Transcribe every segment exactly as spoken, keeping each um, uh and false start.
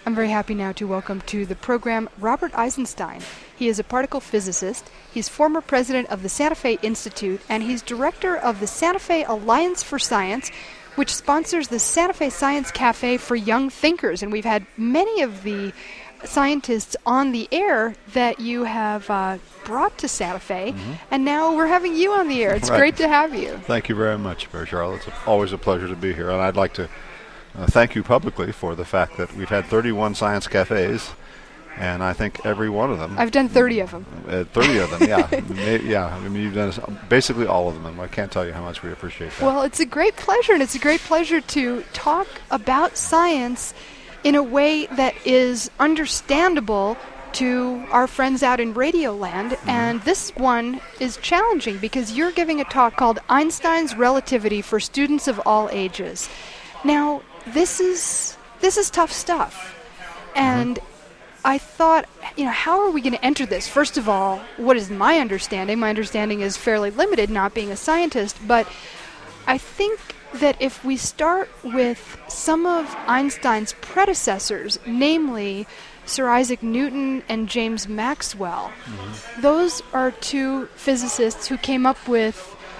I'm very happy now to welcome to the program Robert Eisenstein. He is a particle physicist, he's former president of the Santa Fe Institute, and he's director of the Santa Fe Alliance for Science, which sponsors the Santa Fe Science Cafe for Young Thinkers. And we've had many of the scientists on the air that you have uh, brought to Santa Fe, mm-hmm. and now we're having you on the air. It's right. great to have you. Thank you very much, Mary Charlotte. It's always a pleasure to be here, and I'd like to Uh, thank you publicly for the fact that we've had thirty-one science cafes, and I think every one of them. I've done thirty of them. Uh, thirty of them, yeah. May, yeah, I mean, you've done basically all of them, and I can't tell you how much we appreciate that. Well, it's a great pleasure, and it's a great pleasure to talk about science in a way that is understandable to our friends out in Radioland, mm-hmm. and this one is challenging because you're giving a talk called Einstein's Relativity for Students of All Ages. Now, This is this is tough stuff, and mm-hmm. I thought, you know, how are we going to enter this? First of all, what is my understanding? My understanding is fairly limited, not being a scientist, but I think that if we start with some of Einstein's predecessors, namely Sir Isaac Newton and James Maxwell, mm-hmm. those are two physicists who came up with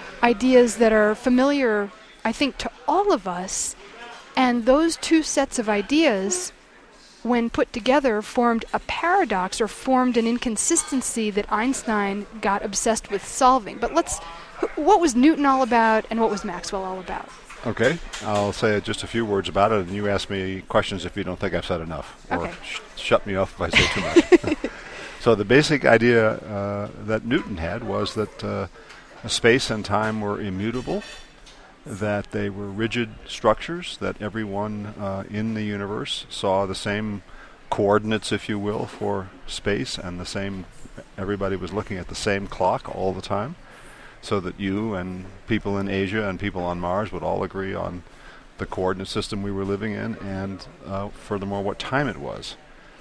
ideas that are familiar, I think, to all of us. And those two sets of ideas, when put together, formed a paradox or formed an inconsistency that Einstein got obsessed with solving. But let's, what was Newton all about and what was Maxwell all about? Okay, I'll say just a few words about it, and you ask me questions if you don't think I've said enough, or okay. sh- shut me off if I say too much. So the basic idea uh, that Newton had was that uh, space and time were immutable, that they were rigid structures, that everyone uh, in the universe saw the same coordinates, if you will, for space, and the same, everybody was looking at the same clock all the time, so that you and people in Asia and people on Mars would all agree on the coordinate system we were living in, and uh, furthermore, what time it was.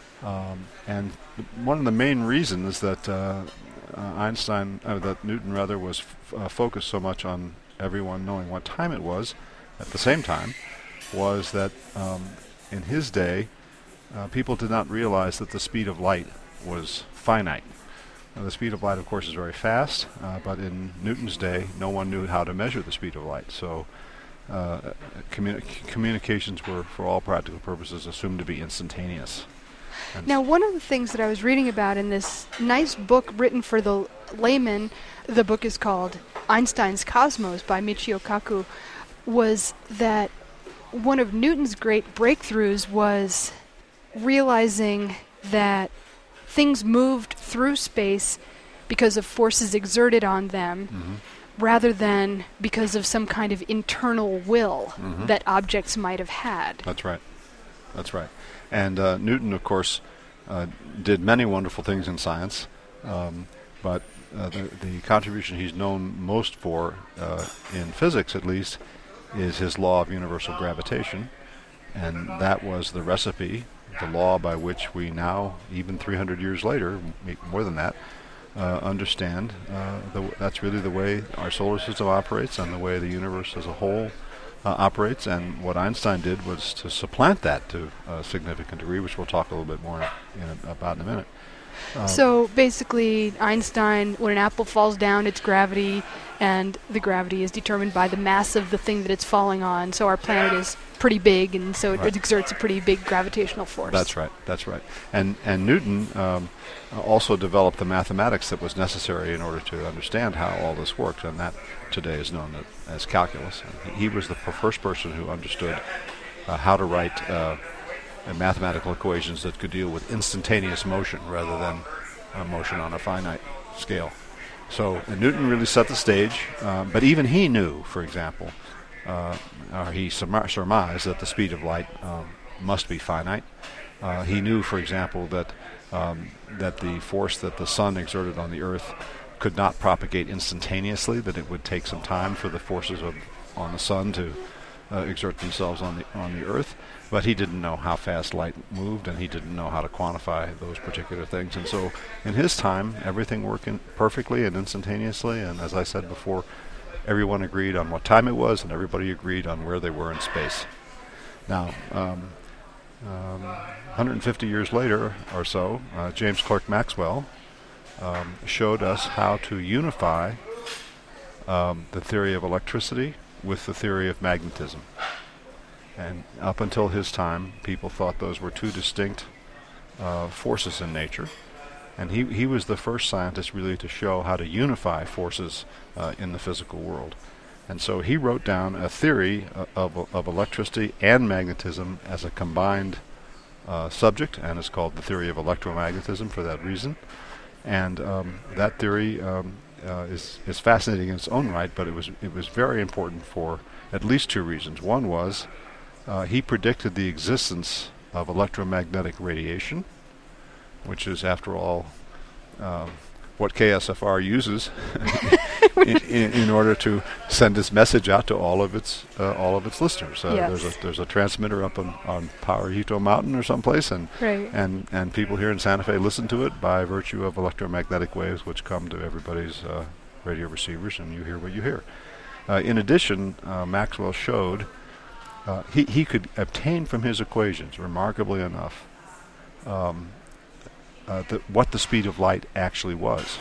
Um, and th- one of the main reasons that uh, uh, Einstein, uh, that Newton rather, was f- uh, focused so much on everyone knowing what time it was at the same time was that um, in his day uh, people did not realize that the speed of light was finite. Now, the speed of light, of course, is very fast, uh, but in Newton's day no one knew how to measure the speed of light, so uh, communi- communications were, for all practical purposes, assumed to be instantaneous. And now, one of the things that I was reading about in this nice book written for the layman, the book is called Einstein's Cosmos by Michio Kaku, was that one of Newton's great breakthroughs was realizing that things moved through space because of forces exerted on them, mm-hmm. rather than because of some kind of internal will mm-hmm. that objects might have had. That's right. That's right. And uh, Newton, of course, uh, did many wonderful things in science, um, but uh, the, the contribution he's known most for, uh, in physics at least, is his law of universal gravitation. And that was the recipe, the law by which we now, even three hundred years later, m- more than that, uh, understand uh, the w- that's really the way our solar system operates and the way the universe as a whole Uh, operates. And what Einstein did was to supplant that to a significant degree, which we'll talk a little bit more in a, about in a minute. Uh, so basically, Einstein, when an apple falls down, it's gravity, and the gravity is determined by the mass of the thing that it's falling on. So our planet is pretty big, and so it, right. it exerts a pretty big gravitational force. That's right. That's right. And and Newton um, also developed the mathematics that was necessary in order to understand how all this worked, and that today is known as calculus. And he was the p- first person who understood uh, how to write uh, mathematical equations that could deal with instantaneous motion rather than uh, motion on a finite scale. So uh, Newton really set the stage, um, but even he knew, for example, uh, or he surmi- surmised that the speed of light um, must be finite. Uh, he knew, for example, that um, that the force that the sun exerted on the Earth could not propagate instantaneously, that it would take some time for the forces of on the sun to uh, exert themselves on the on the Earth. But he didn't know how fast light moved, and he didn't know how to quantify those particular things. And so in his time, everything worked in perfectly and instantaneously, and as I said before, everyone agreed on what time it was, and everybody agreed on where they were in space. Now, um, um, one hundred fifty years later or so, uh, James Clerk Maxwell um, showed us how to unify um, the theory of electricity with the theory of magnetism. And up until his time, people thought those were two distinct uh, forces in nature. And he, he was the first scientist really to show how to unify forces uh, in the physical world. And so he wrote down a theory uh, of, of electricity and magnetism as a combined uh, subject, and it's called the theory of electromagnetism for that reason. And um, that theory um, uh, is, is fascinating in its own right, but it was, it was very important for at least two reasons. One was uh, he predicted the existence of electromagnetic radiation, which is, after all, uh, what K S F R uses in, in, in order to send its message out to all of its uh, all of its listeners. Uh, yes. There's a there's a transmitter up on, on Pajarito Mountain or someplace, and right. and and people here in Santa Fe listen to it by virtue of electromagnetic waves, which come to everybody's uh, radio receivers, and you hear what you hear. Uh, in addition, uh, Maxwell showed uh, he he could obtain from his equations, remarkably enough, Um, Uh, the, what the speed of light actually was,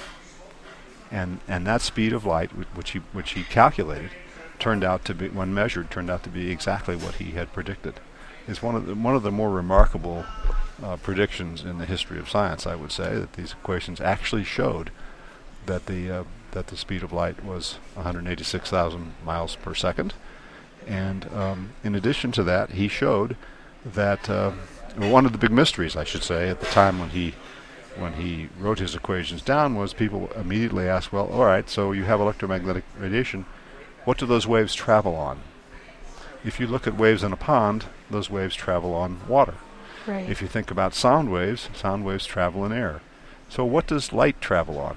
and and that speed of light, w- which he which he calculated, turned out to be, when measured, turned out to be exactly what he had predicted. It's one of the one of the more remarkable uh, predictions in the history of science, I would say, that these equations actually showed that the uh, that the speed of light was one hundred eighty-six thousand miles per second, and um, in addition to that, he showed that uh, one of the big mysteries, I should say, at the time when he when he wrote his equations down was people immediately asked, well, all right, so you have electromagnetic radiation. What do those waves travel on? If you look at waves in a pond, those waves travel on water. Right. If you think about sound waves, sound waves travel in air. So what does light travel on?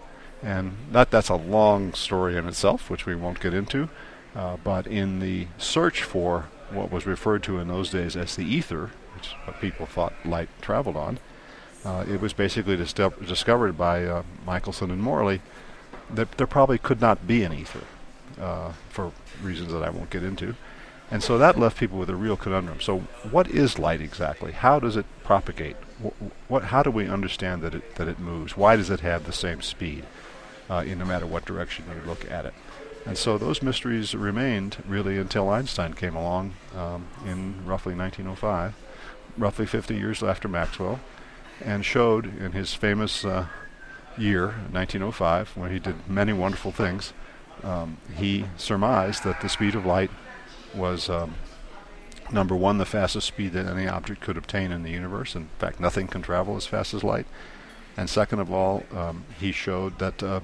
And that that's a long story in itself, which we won't get into. Uh, but in the search for what was referred to in those days as the ether, which is what people thought light traveled on, uh, it was basically dis- discovered by uh, Michelson and Morley that there probably could not be an ether, uh, for reasons that I won't get into. And so that left people with a real conundrum. So what is light exactly? How does it propagate? Wh- what? How do we understand that it that it moves? Why does it have the same speed, uh, in no matter what direction you look at it? And so those mysteries remained really until Einstein came along um, in roughly nineteen oh five, roughly fifty years after Maxwell, and showed in his famous uh, year, nineteen oh five, where he did many wonderful things. Um, he surmised that the speed of light was, um, number one, the fastest speed that any object could obtain in the universe. In fact, nothing can travel as fast as light. And second of all, um, he showed that uh,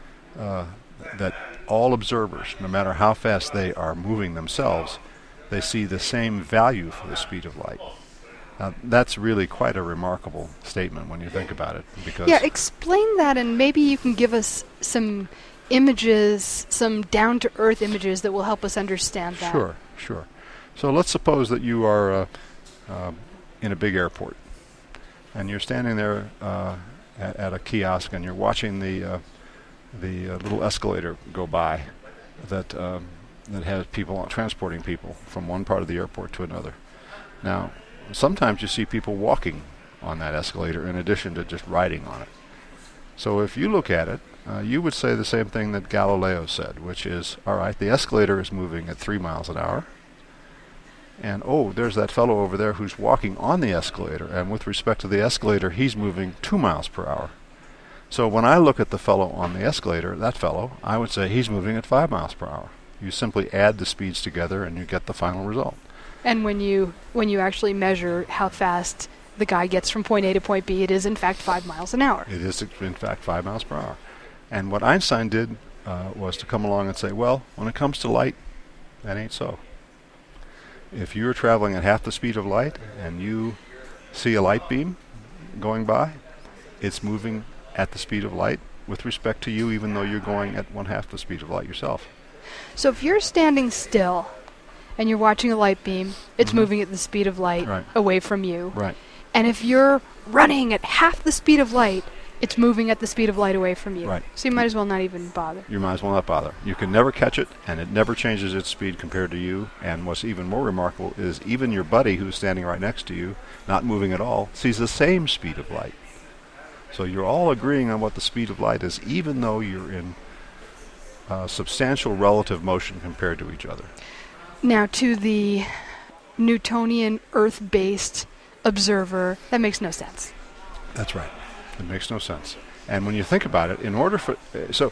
uh, that all observers, no matter how fast they are moving themselves, they see the same value for the speed of light. Now, that's really quite a remarkable statement when you think about it. Because yeah, explain that, and maybe you can give us some images, some down-to-earth images that will help us understand that. Sure, sure. So let's suppose that you are uh, uh, in a big airport, and you're standing there uh, at, at a kiosk, and you're watching the uh, the uh, little escalator go by that um, that has people on, transporting people from one part of the airport to another. Now, sometimes you see people walking on that escalator in addition to just riding on it. So if you look at it, uh, you would say the same thing that Galileo said, which is, all right, the escalator is moving at three miles an hour, and oh, there's that fellow over there who's walking on the escalator, and with respect to the escalator, he's moving two miles per hour. So when I look at the fellow on the escalator, that fellow, I would say he's moving at five miles per hour. You simply add the speeds together and you get the final result. And when you when you actually measure how fast the guy gets from point A to point B, it is in fact five miles an hour. It is in fact five miles per hour. And what Einstein did uh, was to come along and say, well, when it comes to light, that ain't so. If you're traveling at half the speed of light and you see a light beam going by, it's moving at the speed of light with respect to you, even though you're going at one half the speed of light yourself. So if you're standing still and you're watching a light beam, it's mm-hmm. moving at the speed of light right. away from you. Right. And if you're running at half the speed of light it's moving at the speed of light away from you. Right. So you might as well not even bother. You might as well not bother. You can never catch it, and it never changes its speed compared to you. And what's even more remarkable is even your buddy who's standing right next to you, not moving at all, sees the same speed of light. So you're all agreeing on what the speed of light is, even though you're in uh, substantial relative motion compared to each other. Now, to the Newtonian Earth-based observer, that makes no sense. That's right. It makes no sense. And when you think about it, in order for... Uh, so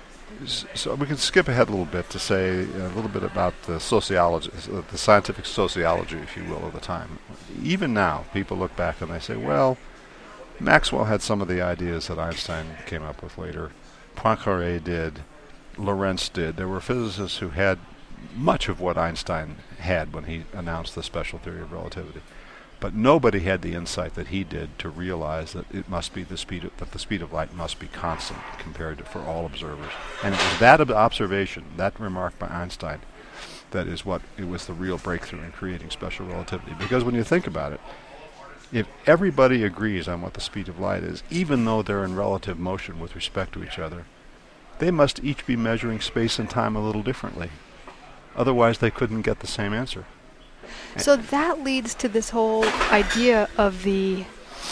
so we can skip ahead a little bit to say a little bit about the sociology, uh, the scientific sociology, if you will, of the time. Even now, people look back and they say, well, Maxwell had some of the ideas that Einstein came up with later. Poincaré did. Lorentz did. There were physicists who had much of what Einstein had when he announced the special theory of relativity. But nobody had the insight that he did to realize that it must be the speed of, that the speed of light must be constant compared to for all observers. And it was that ob- observation, that remark by Einstein, that is what it was the real breakthrough in creating special relativity. Because when you think about it, if everybody agrees on what the speed of light is, even though they're in relative motion with respect to each other, they must each be measuring space and time a little differently. Otherwise, they couldn't get the same answer. So that leads to this whole idea of the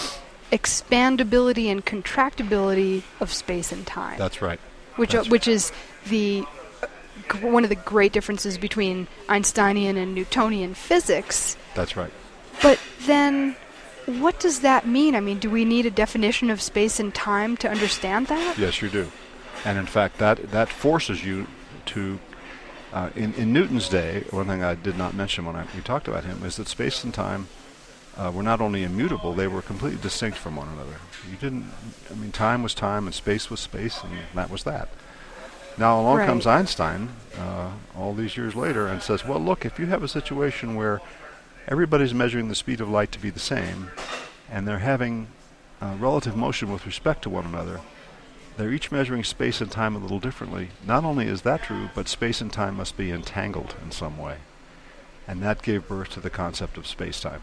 expandability and contractibility of space and time. That's right. Which That's uh, which is the uh, g- one of the great differences between Einsteinian and Newtonian physics. That's right. But then, what does that mean? I mean, do we need a definition of space and time to understand that? Yes, you do. And in fact, that that forces you to... Uh, in, in Newton's day, one thing I did not mention when I, we talked about him is that space and time uh, were not only immutable, they were completely distinct from one another. You didn't, I mean, time was time and space was space, and that was that. Now along Right. comes Einstein, uh, all these years later, and says, well, look, if you have a situation where everybody's measuring the speed of light to be the same, and they're having uh, relative motion with respect to one another, they're each measuring space and time a little differently. Not only is that true, but space and time must be entangled in some way. And that gave birth to the concept of space-time.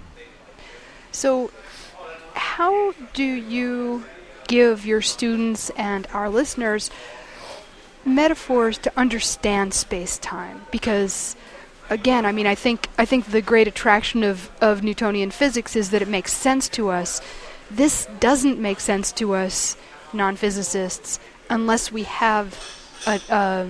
So, how do you give your students and our listeners metaphors to understand space-time? Because, again, I mean, I think I think the great attraction of, of Newtonian physics is that it makes sense to us. This doesn't make sense to us non-physicists unless we have a, a,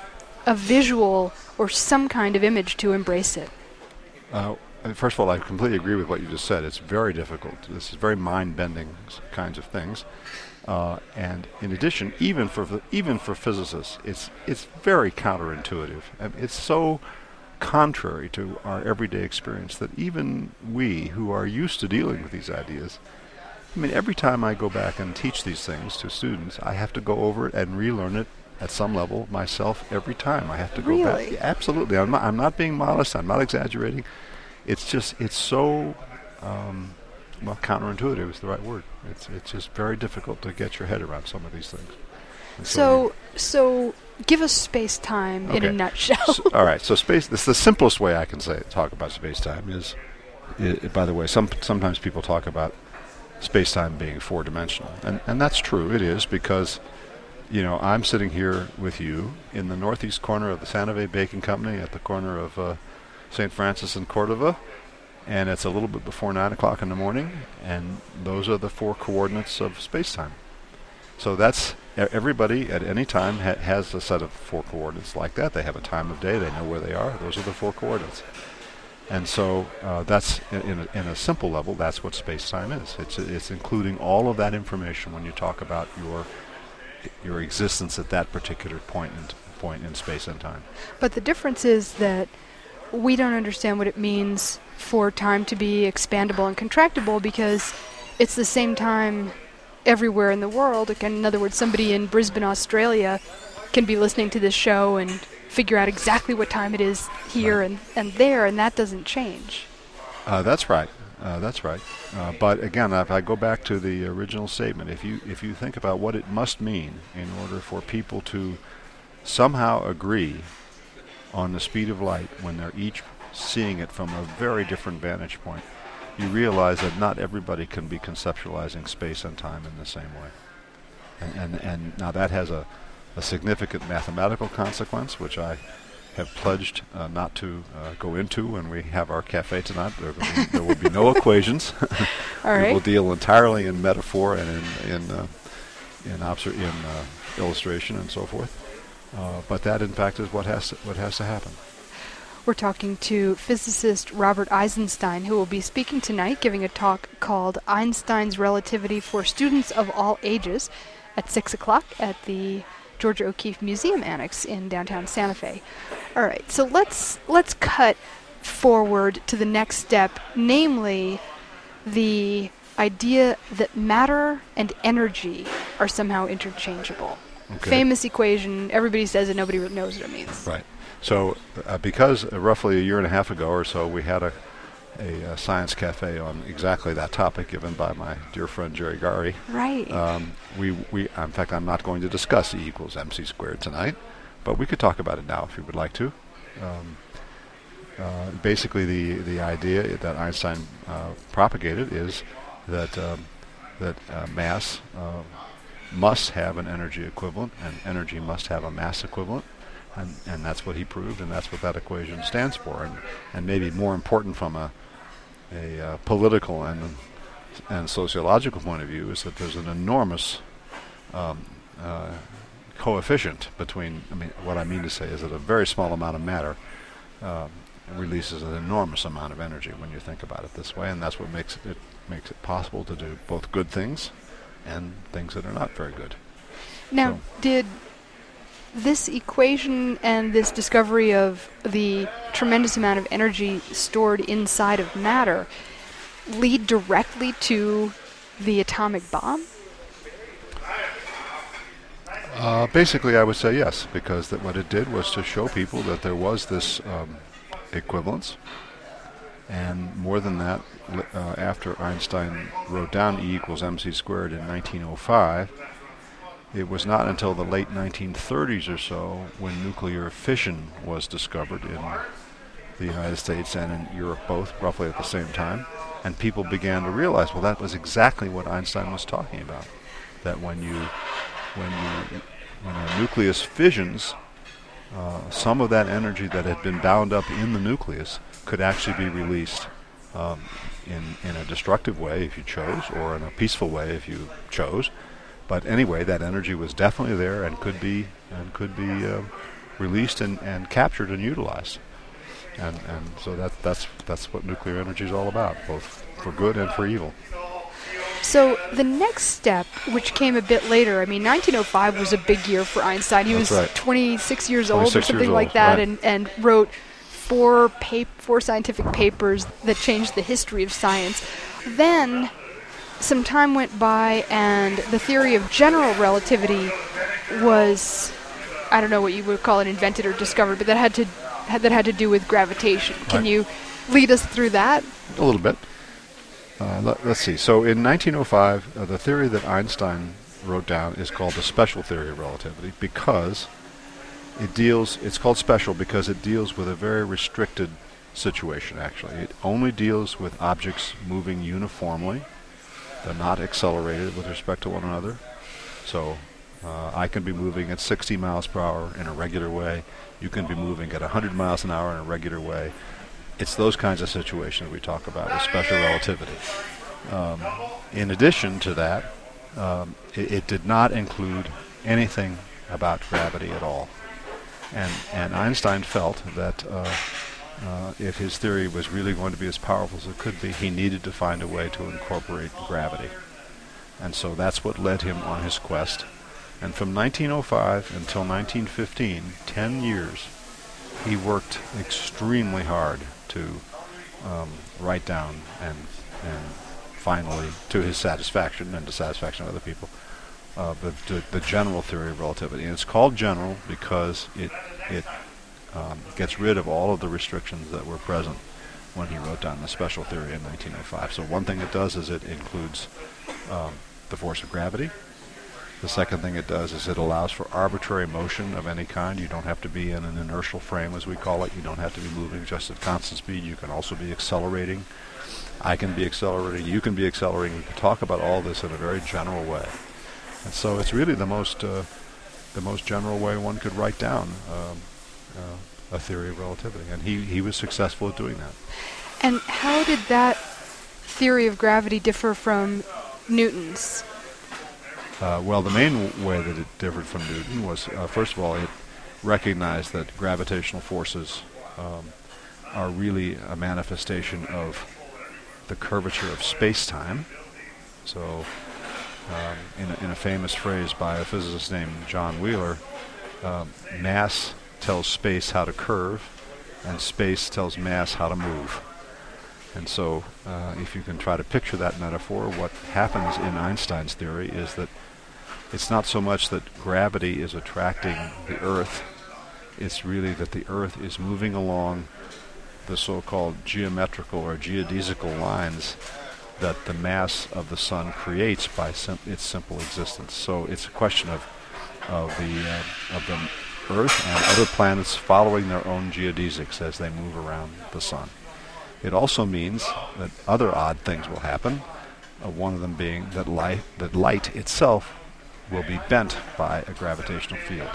a visual or some kind of image to embrace it. Uh, first of all, I completely agree with what you just said. It's very difficult. This is very mind-bending s- kinds of things. Uh, and in addition, even for v- even for physicists, it's it's very counterintuitive. I mean, it's so contrary to our everyday experience that even we, who are used to dealing with these ideas, I mean, every time I go back and teach these things to students, I have to go over it and relearn it at some level myself every time. I have to go back. Really? Yeah, absolutely. I'm not, I'm not being modest. I'm not exaggerating. It's just, it's so, um, well, counterintuitive is the right word. It's it's just very difficult to get your head around some of these things. And So, so give us space-time in a Okay. nutshell. So, all right. So space. This the simplest way I can say talk about space-time is. I by the way, some sometimes people talk about space-time being four-dimensional, and and that's true. It is because, you know, I'm sitting here with you in the northeast corner of the Santa Fe Baking Company at the corner of uh, Saint Francis and Cordova, and it's a little bit before nine o'clock in the morning, and those are the four coordinates of space-time. So that's e- everybody at any time ha- has a set of four coordinates like that. They have a time of day. They know where they are. Those are the four coordinates. And so uh, that's, in, in, a, in a simple level, that's what space-time is. It's it's including all of that information when you talk about your your existence at that particular point in t- point in space and time. But the difference is that we don't understand what it means for time to be expandable and contractible because it's the same time everywhere in the world. Again, in other words, somebody in Brisbane, Australia can be listening to this show and figure out exactly what time it is here Right. and, and there, and that doesn't change. Uh, that's right. Uh, that's right. Uh, but again, if I go back to the original statement, if you if you think about what it must mean in order for people to somehow agree on the speed of light when they're each seeing it from a very different vantage point, you realize that not everybody can be conceptualizing space and time in the same way. And, and, and now that has a, a significant mathematical consequence, which I have pledged uh, not to uh, go into when we have our cafe tonight. There will be, there will be no equations. All right. We will deal entirely in metaphor and in in uh, in, obser- in uh, illustration and so forth. Uh, but that, in fact, is what has to, what has to happen. We're talking to physicist Robert Eisenstein, who will be speaking tonight, giving a talk called Einstein's Relativity for Students of All Ages at six o'clock at the Georgia O'Keeffe Museum Annex in downtown Santa Fe. All right, so let's let's cut forward to the next step, namely the idea that matter and energy are somehow interchangeable. Okay. Famous equation, everybody says it, nobody knows what it means. Right. So uh, because uh, roughly a year and a half ago or so, we had a, a, a science cafe on exactly that topic given by my dear friend Jerry Gary. Right. Um, we, we, in fact, I'm not going to discuss E equals mc squared tonight, but we could talk about it now if you would like to. Um, uh, basically, the, the idea that Einstein uh, propagated is that um, that uh, mass uh, must have an energy equivalent, and energy must have a mass equivalent. And, and that's what he proved, and that's what that equation stands for. And, and maybe more important from a, a uh, political and and sociological point of view is that there's an enormous um, uh, coefficient between, I mean, what I mean to say is that a very small amount of matter um, releases an enormous amount of energy when you think about it this way, and that's what makes it, it makes it possible to do both good things and things that are not very good. Now, So- did this equation and this discovery of the tremendous amount of energy stored inside of matter lead directly to the atomic bomb? Uh, basically, I would say yes, because that what it did was to show people that there was this um, equivalence. And more than that, li- uh, after Einstein wrote down E equals mc squared in nineteen oh five, it was not until the late nineteen thirties or so when nuclear fission was discovered in the United States and in Europe both, roughly at the same time. And people began to realize, well, that was exactly what Einstein was talking about. That when you, when you, when a nucleus fissions, uh, some of that energy that had been bound up in the nucleus could actually be released um, in in a destructive way if you chose, or in a peaceful way if you chose. But anyway, that energy was definitely there and could be and could be uh, released and, and captured and utilized. And and so that that's that's what nuclear energy is all about, both for good and for evil. So the next step, which came a bit later, I mean, nineteen oh five was a big year for Einstein. He That's was right. twenty-six years old or twenty-six something years like old, that, right. and, and wrote four pap- four scientific papers that changed the history of science. Then some time went by, and the theory of general relativity was, I don't know what you would call it, invented or discovered, but that had to had, that had to do with gravitation. Can Right. you lead us through that? A little bit. Uh, let, let's see. So in nineteen oh five, uh, the theory that Einstein wrote down is called the special theory of relativity because it deals, it's called special because it deals with a very restricted situation, actually. It only deals with objects moving uniformly. They're not accelerated with respect to one another. So uh, I can be moving at sixty miles per hour in a regular way. You can be moving at one hundred miles an hour in a regular way. It's those kinds of situations we talk about with special relativity. Um, in addition to that, um, it, it did not include anything about gravity at all. And, and Einstein felt that uh, uh, if his theory was really going to be as powerful as it could be, he needed to find a way to incorporate gravity. And so that's what led him on his quest. And from nineteen oh five until nineteen fifteen, ten years, he worked extremely hard to um, write down and and finally, to his satisfaction and the satisfaction of other people, uh, the, the the general theory of relativity. And it's called general because it it um, gets rid of all of the restrictions that were present when he wrote down the special theory in nineteen oh five. So one thing it does is it includes um, the force of gravity. The second thing it does is it allows for arbitrary motion of any kind. You don't have to be in an inertial frame, as we call it. You don't have to be moving just at constant speed. You can also be accelerating. I can be accelerating. You can be accelerating. We can talk about all this in a very general way. And so it's really the most uh, the most general way one could write down um, uh, a theory of relativity, and he, he was successful at doing that. And how did that theory of gravity differ from Newton's? Uh, well, the main w- way that it differed from Newton was, uh, first of all, it recognized that gravitational forces um, are really a manifestation of the curvature of space-time. So, um, in, a, in a famous phrase by a physicist named John Wheeler, um, mass tells space how to curve, and space tells mass how to move. And so, uh, if you can try to picture that metaphor, what happens in Einstein's theory is that it's not so much that gravity is attracting the Earth, it's really that the Earth is moving along the so-called geometrical or geodesical lines that the mass of the sun creates by sim- its simple existence. So it's a question of of the uh, of the Earth and other planets following their own geodesics as they move around the sun. It also means that other odd things will happen. Uh, one of them being that light that light itself will be bent by a gravitational field,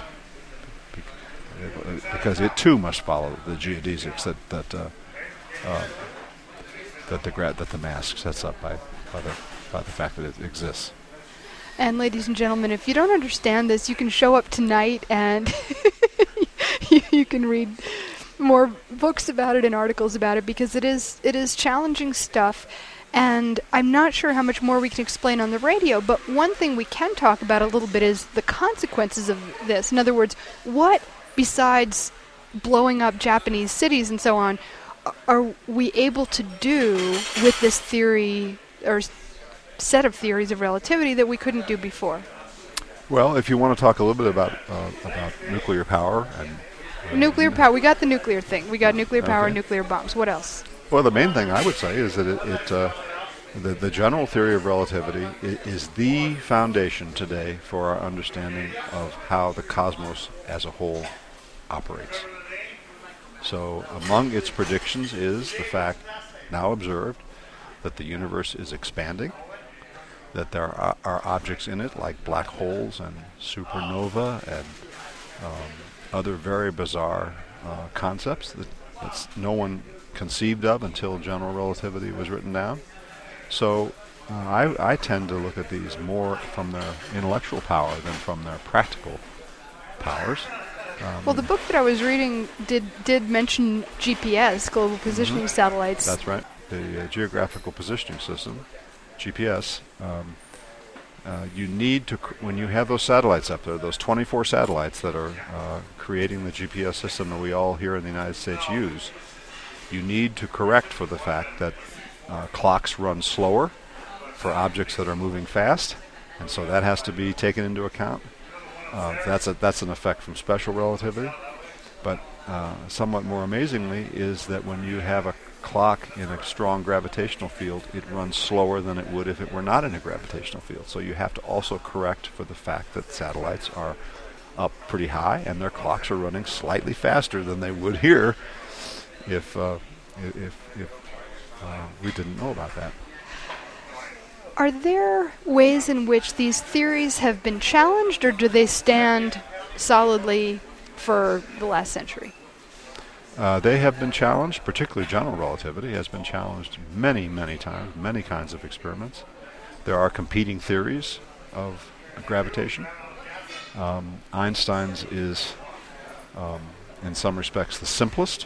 Bec- because it too must follow the geodesics that that uh, uh, that the gra- that the mass sets up by by the by the fact that it exists. And ladies and gentlemen, if you don't understand this, you can show up tonight and you, you can read more books about it and articles about it, because it is it is challenging stuff. And I'm not sure how much more we can explain on the radio, but one thing we can talk about a little bit is the consequences of this. In other words, what, besides blowing up Japanese cities and so on, are we able to do with this theory or set of theories of relativity that we couldn't do before? Well, if you want to talk a little bit about uh, about nuclear power and uh, nuclear power, we got the nuclear thing. We got nuclear power okay. and nuclear bombs. What else? Well, the main thing I would say is that it, it uh, the, the general theory of relativity i- is the foundation today for our understanding of how the cosmos as a whole operates. So among its predictions is the fact, now observed, that the universe is expanding, that there are, are objects in it like black holes and supernova and um, other very bizarre uh, concepts that that's no one conceived of until general relativity was written down. So uh, I, I tend to look at these more from their intellectual power than from their practical powers. Um, Well, the book that I was reading did did mention G P S, Global Positioning mm-hmm. Satellites. That's right. The uh, Geographical Positioning System, G P S. Um, uh, you need to, cr- when you have those satellites up there, those twenty-four satellites that are uh, creating the G P S system that we all here in the United States use, you need to correct for the fact that uh, clocks run slower for objects that are moving fast, and so that has to be taken into account. Uh, that's a, that's an effect from special relativity. But uh, somewhat more amazingly is that when you have a clock in a strong gravitational field, it runs slower than it would if it were not in a gravitational field. So you have to also correct for the fact that satellites are up pretty high and their clocks are running slightly faster than they would here if uh, if, if uh, we didn't know about that. Are there ways in which these theories have been challenged, or do they stand solidly for the last century? Uh, they have been challenged, particularly general relativity has been challenged many, many times, many kinds of experiments. There are competing theories of gravitation. Um, Einstein's is, um, in some respects, the simplest,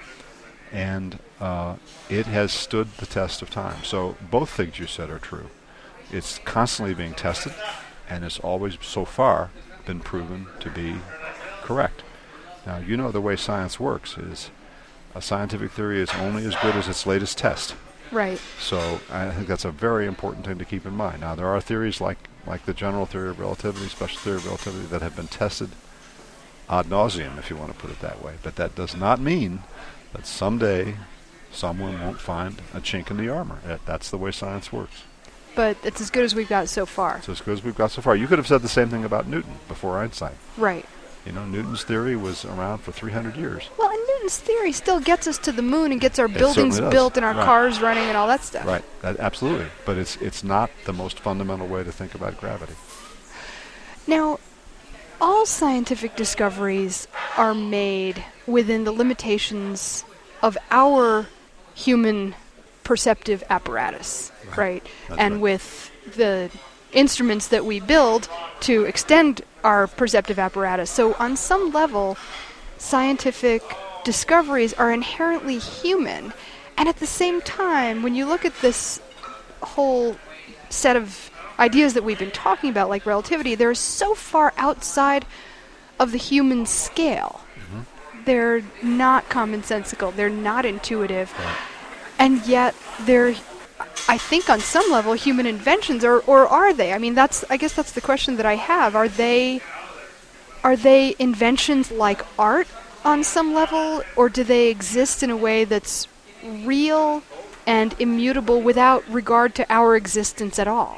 and uh, it has stood the test of time. So both things you said are true. It's constantly being tested, and it's always, so far, been proven to be correct. Now, you know the way science works is a scientific theory is only as good as its latest test. Right. So I think that's a very important thing to keep in mind. Now, there are theories like, like the general theory of relativity, special theory of relativity, that have been tested ad nauseum, if you want to put it that way. But that does not mean that someday someone won't find a chink in the armor. That, that's the way science works. But it's as good as we've got so far. It's as good as we've got so far. You could have said the same thing about Newton before Einstein. Right. You know, Newton's theory was around for three hundred years. Well, and Newton's theory still gets us to the moon and gets our It buildings certainly does. built and our Right. cars running and all that stuff. Right, that, absolutely. But it's it's not the most fundamental way to think about gravity. Now, all scientific discoveries are made within the limitations of our human perceptive apparatus, right? right? And right. with the instruments that we build to extend our perceptive apparatus. So on some level, scientific discoveries are inherently human. And at the same time, when you look at this whole set of ideas that we've been talking about, like relativity, they're so far outside of the human scale. Mm-hmm. They're not commonsensical. They're not intuitive. Right. And yet they're, I think on some level, human inventions, or, or are they? I mean, that's I guess that's the question that I have. Are they are they inventions like art on some level, or do they exist in a way that's real and immutable without regard to our existence at all?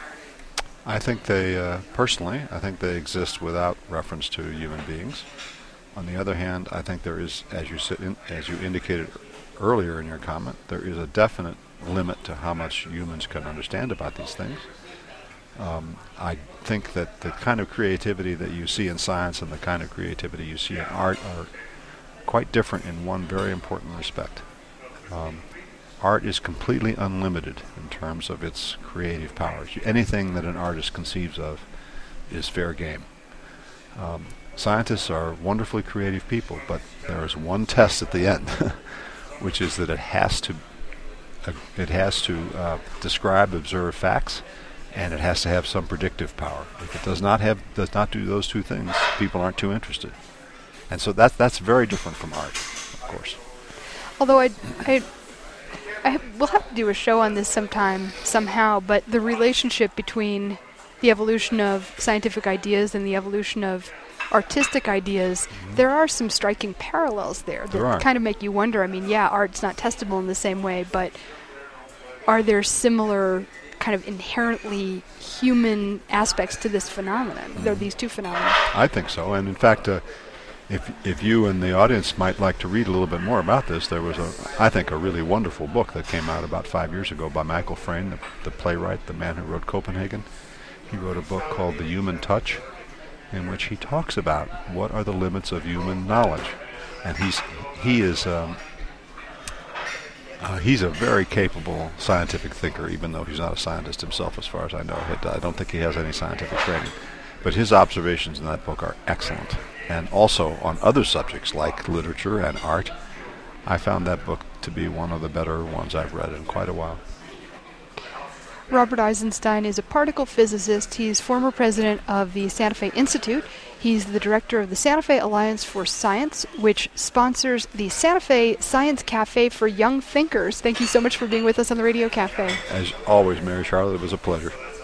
I think they, uh, personally, I think they exist without reference to human beings. On the other hand, I think there is, as you sit in, as you indicated earlier in your comment, there is a definite limit to how much humans can understand about these things. Um, I think that the kind of creativity that you see in science and the kind of creativity you see in art are quite different in one very important respect. Um, art is completely unlimited in terms of its creative powers. Anything that an artist conceives of is fair game. Um, scientists are wonderfully creative people, but there is one test at the end, which is that it has to uh, it has to uh, describe, observe facts, and it has to have some predictive power. If it does not have does not do those two things, people aren't too interested. And so that's that's very different from art, of course. Although I, I, I we'll have to do a show on this sometime somehow. But the relationship between the evolution of scientific ideas and the evolution of artistic ideas, mm-hmm. there are some striking parallels there that there kind of make you wonder. I mean, yeah, art's not testable in the same way, but are there similar kind of inherently human aspects to this phenomenon? Mm-hmm. There are these two phenomena. I think so, and in fact, uh, if if you and the audience might like to read a little bit more about this, there was a, I think, a really wonderful book that came out about five years ago by Michael Frayn, the, the playwright, the man who wrote Copenhagen. He wrote a book called The Human Touch, in which he talks about what are the limits of human knowledge, and he's he is um, uh, he's a very capable scientific thinker, even though he's not a scientist himself, as far as I know. I don't think he has any scientific training, but his observations in that book are excellent. And also on other subjects like literature and art, I found that book to be one of the better ones I've read in quite a while. Robert Eisenstein is a particle physicist. He's former president of the Santa Fe Institute. He's the director of the Santa Fe Alliance for Science, which sponsors the Santa Fe Science Cafe for Young Thinkers. Thank you so much for being with us on the Radio Cafe. As always, Mary Charlotte, it was a pleasure.